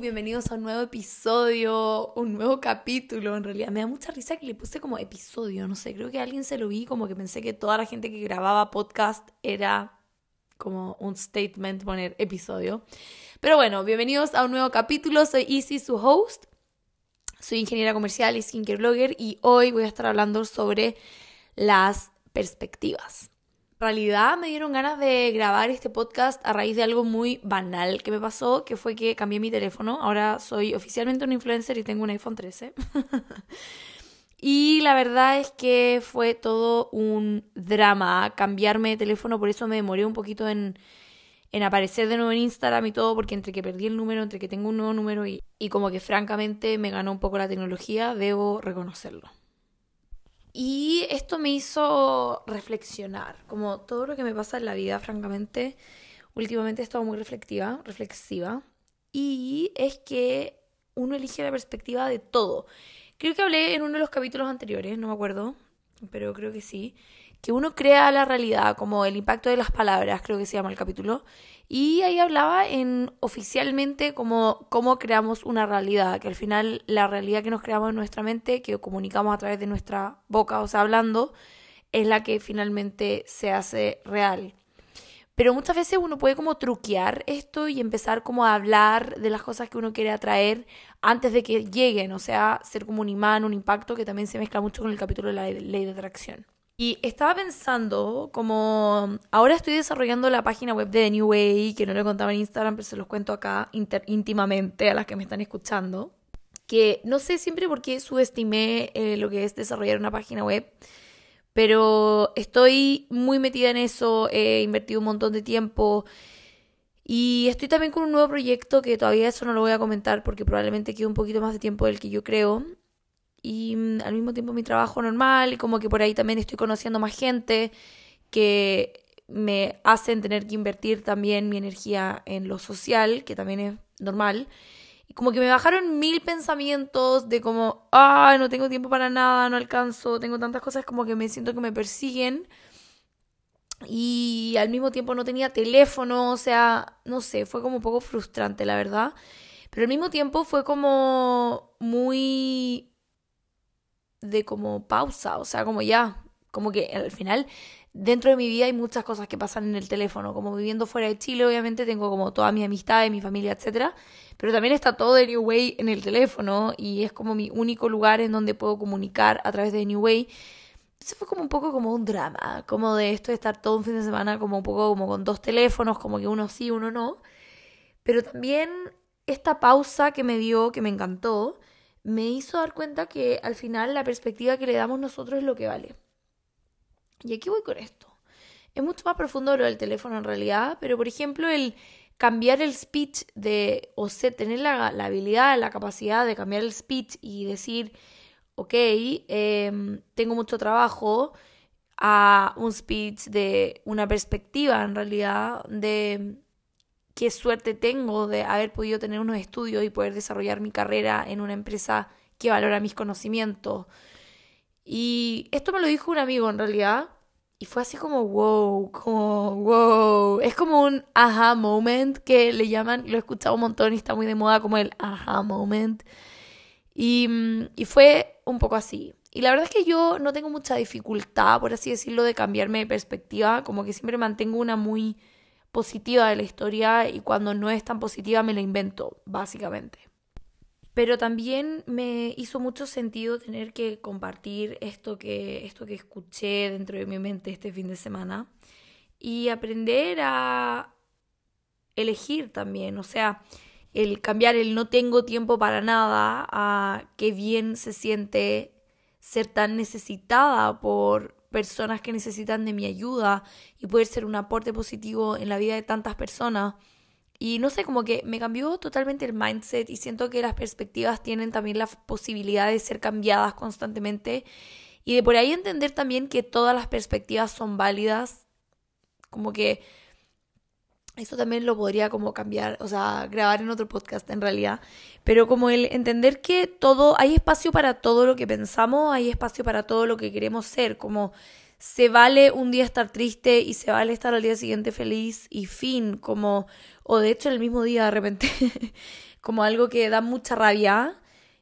Bienvenidos a un nuevo episodio, un nuevo capítulo. En realidad me da mucha risa que le puse como episodio, no sé, creo que a alguien se lo vi, como que pensé que toda la gente que grababa podcast era como un statement poner episodio. Pero bueno, bienvenidos a un nuevo capítulo. Soy Izzy, su host. Soy ingeniera comercial y skincare blogger y hoy voy a estar hablando sobre las perspectivas. En realidad me dieron ganas de grabar este podcast a raíz de algo muy banal que me pasó, que fue que cambié mi teléfono. Ahora soy oficialmente una influencer y tengo un iPhone 13. Y la verdad es que fue todo un drama cambiarme de teléfono, por eso me demoré un poquito en aparecer de nuevo en Instagram y todo, porque entre que perdí el número, entre que tengo un nuevo número y como que francamente me ganó un poco la tecnología, debo reconocerlo. Y esto me hizo reflexionar, como todo lo que me pasa en la vida, francamente, últimamente he estado muy reflexiva, y es que uno elige la perspectiva de todo. Creo que hablé en uno de los capítulos anteriores, no me acuerdo, pero creo que sí, que uno crea la realidad, como el impacto de las palabras, creo que se llama el capítulo, y ahí hablaba en oficialmente como cómo creamos una realidad, que al final la realidad que nos creamos en nuestra mente, que comunicamos a través de nuestra boca, o sea, hablando, es la que finalmente se hace real. Pero muchas veces uno puede como truquear esto y empezar como a hablar de las cosas que uno quiere atraer antes de que lleguen, o sea, ser como un imán, un impacto, que también se mezcla mucho con el capítulo de la ley de atracción. Y estaba pensando, como ahora estoy desarrollando la página web de The New Way, que no lo contaba en Instagram, pero se los cuento acá íntimamente a las que me están escuchando, que no sé siempre por qué subestimé lo que es desarrollar una página web, pero estoy muy metida en eso, he invertido un montón de tiempo y estoy también con un nuevo proyecto que todavía eso no lo voy a comentar porque probablemente quede un poquito más de tiempo del que yo creo. Y al mismo tiempo mi trabajo normal y como que por ahí también estoy conociendo más gente que me hacen tener que invertir también mi energía en lo social, que también es normal. Y como que me bajaron 1000 pensamientos de como, ay, no tengo tiempo para nada, no alcanzo, tengo tantas cosas como que me siento que me persiguen. Y al mismo tiempo no tenía teléfono, o sea, no sé, fue como un poco frustrante, la verdad. Pero al mismo tiempo fue como muy de como pausa, o sea, como ya, como que al final dentro de mi vida hay muchas cosas que pasan en el teléfono, como viviendo fuera de Chile, obviamente tengo como todas mis amistades, mi familia, etcétera, pero también está todo de New Way en el teléfono y es como mi único lugar en donde puedo comunicar a través de New Way. Entonces fue como un poco como un drama, como de esto de estar todo un fin de semana como un poco como con dos teléfonos, como que uno sí, uno no, pero también esta pausa que me dio, que me encantó, me hizo dar cuenta que al final la perspectiva que le damos nosotros es lo que vale. Y aquí voy con esto. Es mucho más profundo lo del teléfono en realidad, pero por ejemplo el cambiar el speech de, o sea, tener la habilidad, la capacidad de cambiar el speech y decir, ok, tengo mucho trabajo, a un speech de una perspectiva en realidad de qué suerte tengo de haber podido tener unos estudios y poder desarrollar mi carrera en una empresa que valora mis conocimientos. Y esto me lo dijo un amigo en realidad. Y fue así como wow, como wow. Es como un aha moment que le llaman, lo he escuchado un montón y está muy de moda como el aha moment. Y fue un poco así. Y la verdad es que yo no tengo mucha dificultad, por así decirlo, de cambiarme de perspectiva. Como que siempre mantengo una muy positiva de la historia y cuando no es tan positiva me la invento, básicamente. Pero también me hizo mucho sentido tener que compartir esto que escuché dentro de mi mente este fin de semana y aprender a elegir también, o sea, el cambiar el no tengo tiempo para nada a qué bien se siente ser tan necesitada por personas que necesitan de mi ayuda y poder ser un aporte positivo en la vida de tantas personas. Y no sé, como que me cambió totalmente el mindset y siento que las perspectivas tienen también la posibilidad de ser cambiadas constantemente y de por ahí entender también que todas las perspectivas son válidas, como que esto también lo podría como cambiar, o sea, grabar en otro podcast en realidad, pero como el entender que todo, hay espacio para todo lo que pensamos, hay espacio para todo lo que queremos ser, como se vale un día estar triste y se vale estar al día siguiente feliz y fin, como, o de hecho el mismo día de repente, como algo que da mucha rabia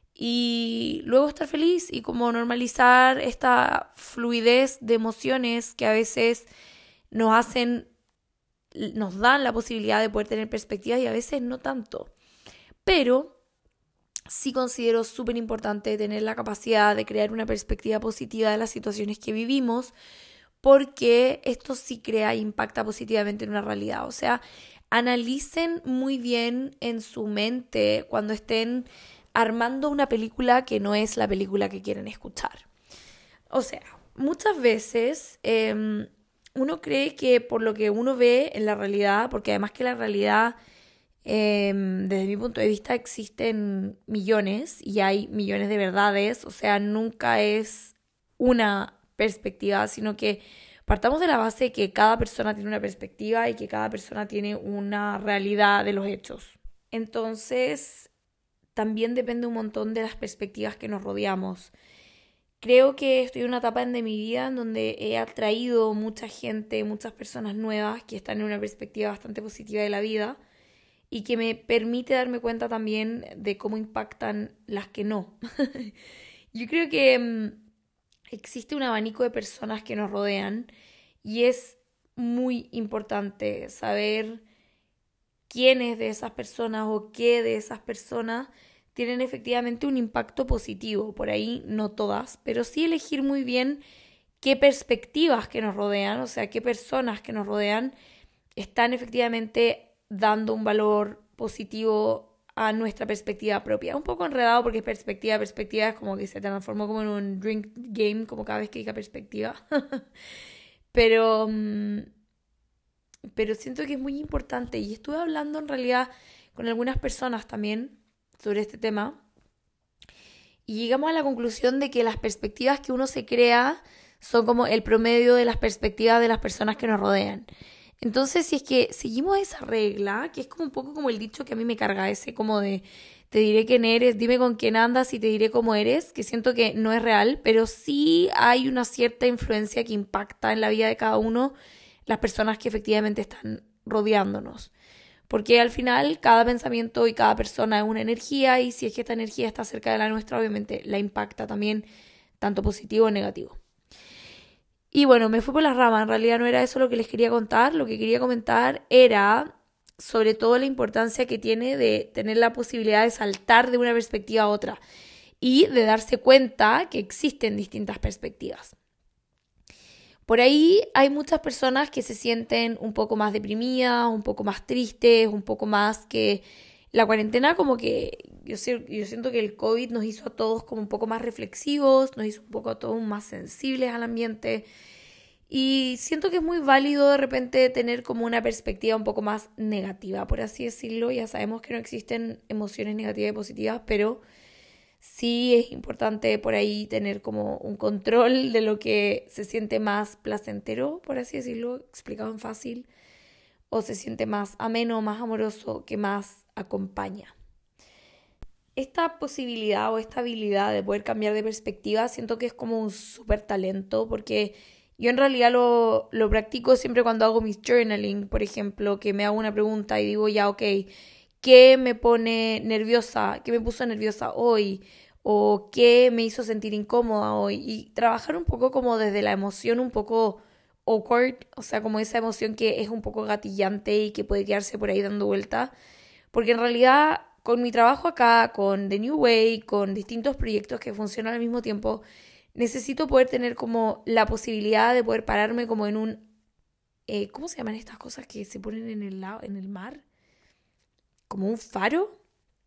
y luego estar feliz y como normalizar esta fluidez de emociones que a veces nos hacen, nos dan la posibilidad de poder tener perspectivas y a veces no tanto. Pero sí considero súper importante tener la capacidad de crear una perspectiva positiva de las situaciones que vivimos, porque esto sí crea e impacta positivamente en una realidad. O sea, analicen muy bien en su mente cuando estén armando una película que no es la película que quieren escuchar. O sea, muchas veces uno cree que por lo que uno ve en la realidad, porque además que la realidad, desde mi punto de vista, existen millones y hay millones de verdades, o sea, nunca es una perspectiva, sino que partamos de la base de que cada persona tiene una perspectiva y que cada persona tiene una realidad de los hechos. Entonces, también depende un montón de las perspectivas que nos rodeamos. Creo que estoy en una etapa de mi vida en donde he atraído mucha gente, muchas personas nuevas que están en una perspectiva bastante positiva de la vida y que me permite darme cuenta también de cómo impactan las que no. Yo creo que existe un abanico de personas que nos rodean y es muy importante saber quiénes de esas personas o qué de esas personas tienen efectivamente un impacto positivo. Por ahí no todas, pero sí elegir muy bien qué perspectivas que nos rodean, o sea, qué personas que nos rodean están efectivamente dando un valor positivo a nuestra perspectiva propia. Un poco enredado porque perspectiva es como que se transformó como en un drink game, como cada vez que diga perspectiva. pero, pero siento que es muy importante y estuve hablando en realidad con algunas personas también sobre este tema y llegamos a la conclusión de que las perspectivas que uno se crea son como el promedio de las perspectivas de las personas que nos rodean. Entonces, si es que seguimos esa regla, que es como un poco como el dicho que a mí me carga, ese como de te diré quién eres, dime con quién andas y te diré cómo eres, que siento que no es real, pero sí hay una cierta influencia que impacta en la vida de cada uno las personas que efectivamente están rodeándonos. Porque al final cada pensamiento y cada persona es una energía y si es que esta energía está cerca de la nuestra, obviamente la impacta también, tanto positivo o negativo. Y bueno, me fui por las ramas, en realidad no era eso lo que les quería contar, lo que quería comentar era sobre todo la importancia que tiene de tener la posibilidad de saltar de una perspectiva a otra y de darse cuenta que existen distintas perspectivas. Por ahí hay muchas personas que se sienten un poco más deprimidas, un poco más tristes, un poco más que la cuarentena como que yo siento que el COVID nos hizo a todos como un poco más reflexivos, nos hizo un poco a todos más sensibles al ambiente y siento que es muy válido de repente tener como una perspectiva un poco más negativa, por así decirlo. Ya sabemos que no existen emociones negativas y positivas, pero sí es importante por ahí tener como un control de lo que se siente más placentero, por así decirlo, explicado en fácil, o se siente más ameno, más amoroso, que más acompaña. Esta posibilidad o esta habilidad de poder cambiar de perspectiva siento que es como un súper talento porque yo en realidad lo practico siempre cuando hago mis journaling, por ejemplo, que me hago una pregunta y digo ya, ok, ¿qué me pone nerviosa? ¿Qué me puso nerviosa hoy? ¿O qué me hizo sentir incómoda hoy? Y trabajar un poco como desde la emoción un poco awkward, o sea, como esa emoción que es un poco gatillante y que puede quedarse por ahí dando vuelta. Porque en realidad con mi trabajo acá, con The New Way, con distintos proyectos que funcionan al mismo tiempo, necesito poder tener como la posibilidad de poder pararme como en un... ¿cómo se llaman estas cosas que se ponen en el mar? ¿Como un faro?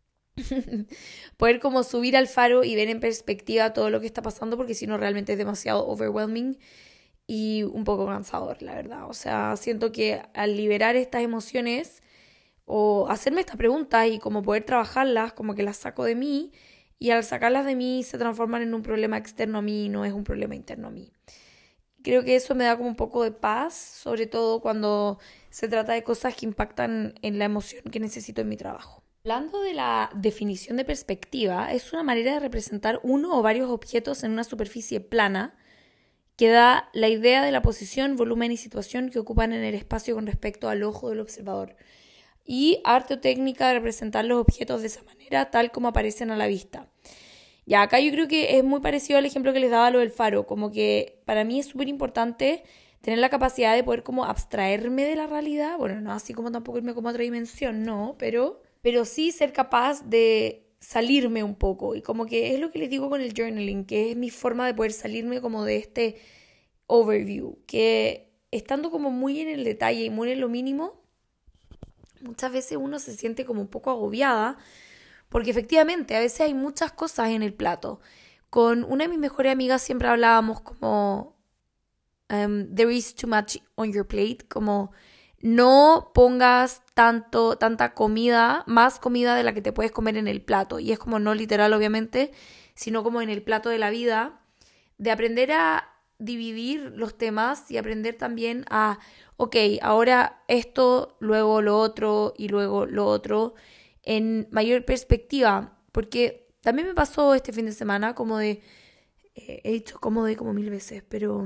Poder como subir al faro y ver en perspectiva todo lo que está pasando porque si no realmente es demasiado overwhelming y un poco cansador, la verdad. O sea, siento que al liberar estas emociones o hacerme esta pregunta y como poder trabajarlas, como que las saco de mí y al sacarlas de mí se transforman en un problema externo a mí, no es un problema interno a mí. Creo que eso me da como un poco de paz, sobre todo cuando se trata de cosas que impactan en la emoción que necesito en mi trabajo. Hablando de la definición de perspectiva, es una manera de representar uno o varios objetos en una superficie plana que da la idea de la posición, volumen y situación que ocupan en el espacio con respecto al ojo del observador. Y arte o técnica de representar los objetos de esa manera, tal como aparecen a la vista. Ya, acá yo creo que es muy parecido al ejemplo que les daba lo del faro, como que para mí es súper importante tener la capacidad de poder como abstraerme de la realidad, bueno, no así como tampoco irme como a otra dimensión, no, pero sí ser capaz de salirme un poco, y como que es lo que les digo con el journaling, que es mi forma de poder salirme como de este overview, que estando como muy en el detalle y muy en lo mínimo, muchas veces uno se siente como un poco agobiada, porque efectivamente a veces hay muchas cosas en el plato. Con una de mis mejores amigas siempre hablábamos como there is too much on your plate, como no pongas tanta comida, más comida de la que te puedes comer en el plato. Y es como no literal, obviamente, sino como en el plato de la vida, de aprender a dividir los temas y aprender también a, ok, ahora esto, luego lo otro y luego lo otro, en mayor perspectiva. Porque también me pasó este fin de semana como de, he dicho como de como 1000 veces, pero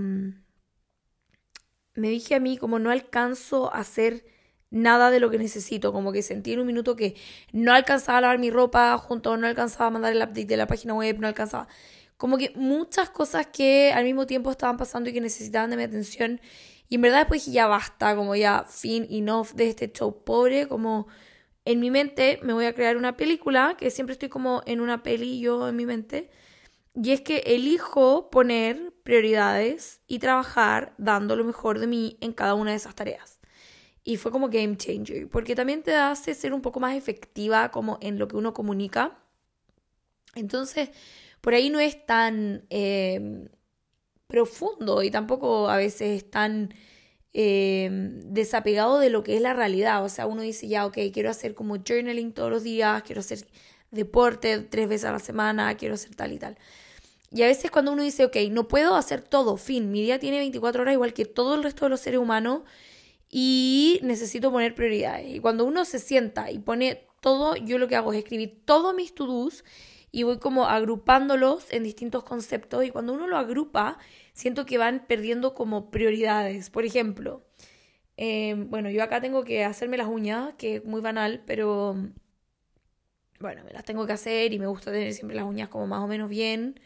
me dije a mí como no alcanzo a hacer nada de lo que necesito, como que sentí en un minuto que no alcanzaba a lavar mi ropa junto, no alcanzaba a mandar el update de la página web, no alcanzaba, como que muchas cosas que al mismo tiempo estaban pasando y que necesitaban de mi atención, y en verdad después dije ya basta, como ya fin, enough de este show pobre, como en mi mente me voy a crear una película, que siempre estoy como en una peli yo en mi mente. Y es que elijo poner prioridades y trabajar dando lo mejor de mí en cada una de esas tareas. Y fue como game changer, porque también te hace ser un poco más efectiva como en lo que uno comunica. Entonces, por ahí no es tan profundo y tampoco a veces es tan desapegado de lo que es la realidad. O sea, uno dice ya, ok, quiero hacer como journaling todos los días, quiero hacer deporte 3 veces a la semana, quiero hacer tal y tal. Y a veces cuando uno dice, ok, no puedo hacer todo, fin, mi día tiene 24 horas igual que todo el resto de los seres humanos y necesito poner prioridades. Y cuando uno se sienta y pone todo, yo lo que hago es escribir todos mis to-dos y voy como agrupándolos en distintos conceptos, y cuando uno lo agrupa, siento que van perdiendo como prioridades. Por ejemplo, bueno, yo acá tengo que hacerme las uñas, que es muy banal, pero bueno, me las tengo que hacer y me gusta tener siempre las uñas como más o menos bien.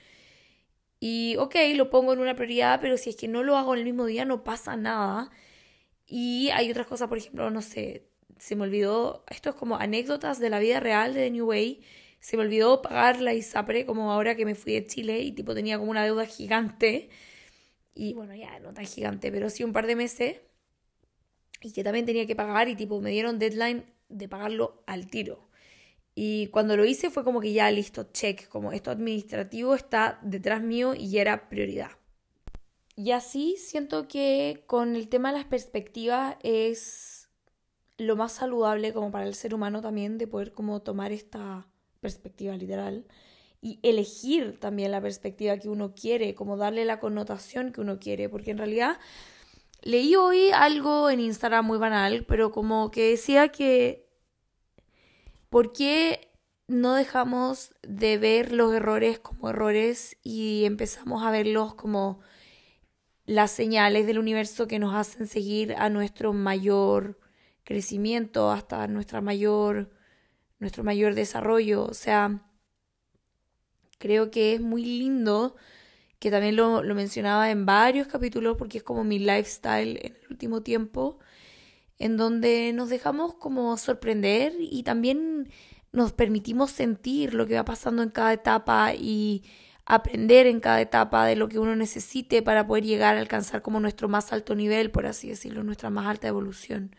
Y ok, lo pongo en una prioridad, pero si es que no lo hago en el mismo día no pasa nada. Y hay otras cosas, por ejemplo, no sé, se me olvidó, esto es como anécdotas de la vida real de The New Way. Se me olvidó pagar la ISAPRE como ahora que me fui de Chile y tipo tenía como una deuda gigante. Y bueno, ya no tan gigante, pero sí un par de meses. Y que también tenía que pagar y tipo me dieron deadline de pagarlo al tiro. Y cuando lo hice fue como que ya listo, check, como esto administrativo está detrás mío y era prioridad. Y así siento que con el tema de las perspectivas es lo más saludable como para el ser humano también, de poder como tomar esta perspectiva literal y elegir también la perspectiva que uno quiere, como darle la connotación que uno quiere, porque en realidad leí hoy algo en Instagram muy banal, pero como que decía que ¿por qué no dejamos de ver los errores como errores y empezamos a verlos como las señales del universo que nos hacen seguir a nuestro mayor crecimiento, hasta nuestro mayor desarrollo? O sea, creo que es muy lindo, que también lo mencionaba en varios capítulos porque es como mi lifestyle en el último tiempo, en donde nos dejamos como sorprender y también nos permitimos sentir lo que va pasando en cada etapa y aprender en cada etapa de lo que uno necesite para poder llegar a alcanzar como nuestro más alto nivel, por así decirlo, nuestra más alta evolución.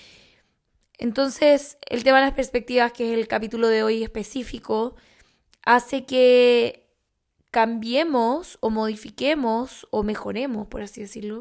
Entonces, el tema de las perspectivas, que es el capítulo de hoy específico, hace que cambiemos o modifiquemos o mejoremos, por así decirlo,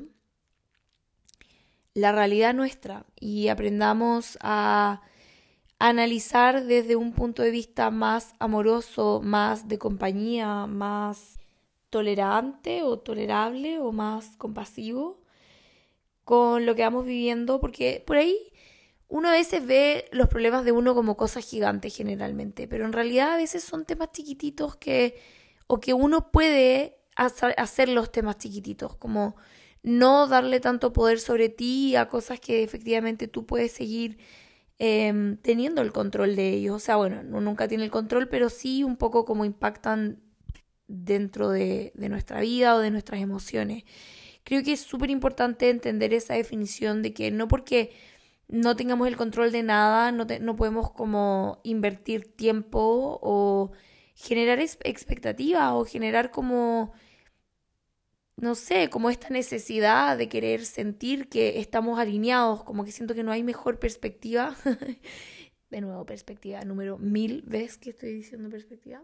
la realidad nuestra y aprendamos a analizar desde un punto de vista más amoroso, más de compañía, más tolerante o tolerable o más compasivo con lo que vamos viviendo, porque por ahí uno a veces ve los problemas de uno como cosas gigantes generalmente, pero en realidad a veces son temas chiquititos que o que uno puede hacer los temas chiquititos, como no darle tanto poder sobre ti a cosas que efectivamente tú puedes seguir teniendo el control de ellos. O sea, bueno, uno nunca tiene el control, pero sí un poco como impactan dentro de nuestra vida o de nuestras emociones. Creo que es súper importante entender esa definición de que no porque no tengamos el control de nada, no podemos como invertir tiempo o generar expectativas o generar como, no sé, como esta necesidad de querer sentir que estamos alineados, como que siento que no hay mejor perspectiva. De nuevo, perspectiva número 1000 veces que estoy diciendo perspectiva.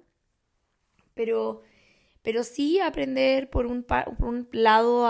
Pero sí aprender por un lado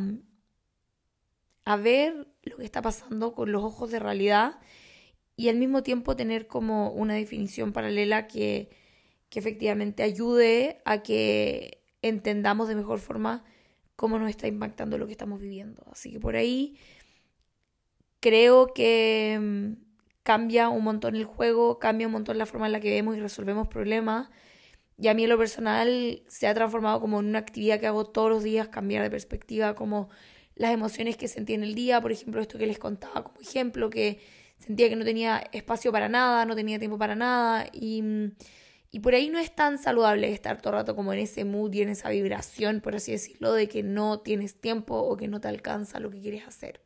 a ver lo que está pasando con los ojos de realidad y al mismo tiempo tener como una definición paralela que efectivamente ayude a que entendamos de mejor forma cómo nos está impactando lo que estamos viviendo. Así que por ahí creo que cambia un montón el juego, cambia un montón la forma en la que vemos y resolvemos problemas. Y a mí en lo personal se ha transformado como en una actividad que hago todos los días, cambiar de perspectiva, como las emociones que sentí en el día, por ejemplo, esto que les contaba como ejemplo, que sentía que no tenía espacio para nada, no tenía tiempo para nada, y por ahí no es tan saludable estar todo el rato como en ese mood y en esa vibración, por así decirlo, de que no tienes tiempo o que no te alcanza lo que quieres hacer.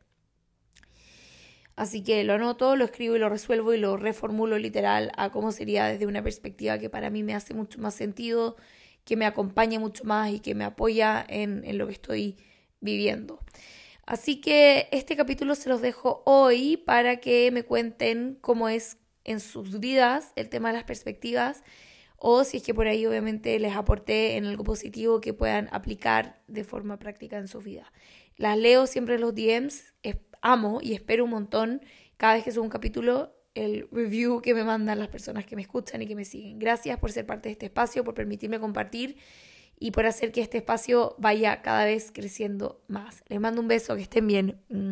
Así que lo anoto, lo escribo y lo resuelvo y lo reformulo literal a cómo sería desde una perspectiva que para mí me hace mucho más sentido, que me acompaña mucho más y que me apoya en lo que estoy viviendo. Así que este capítulo se los dejo hoy para que me cuenten cómo es en sus vidas el tema de las perspectivas o si es que por ahí obviamente les aporté en algo positivo que puedan aplicar de forma práctica en sus vidas. Las leo siempre en los DMs, amo y espero un montón cada vez que subo un capítulo el review que me mandan las personas que me escuchan y que me siguen. Gracias por ser parte de este espacio, por permitirme compartir y por hacer que este espacio vaya cada vez creciendo más. Les mando un beso, que estén bien.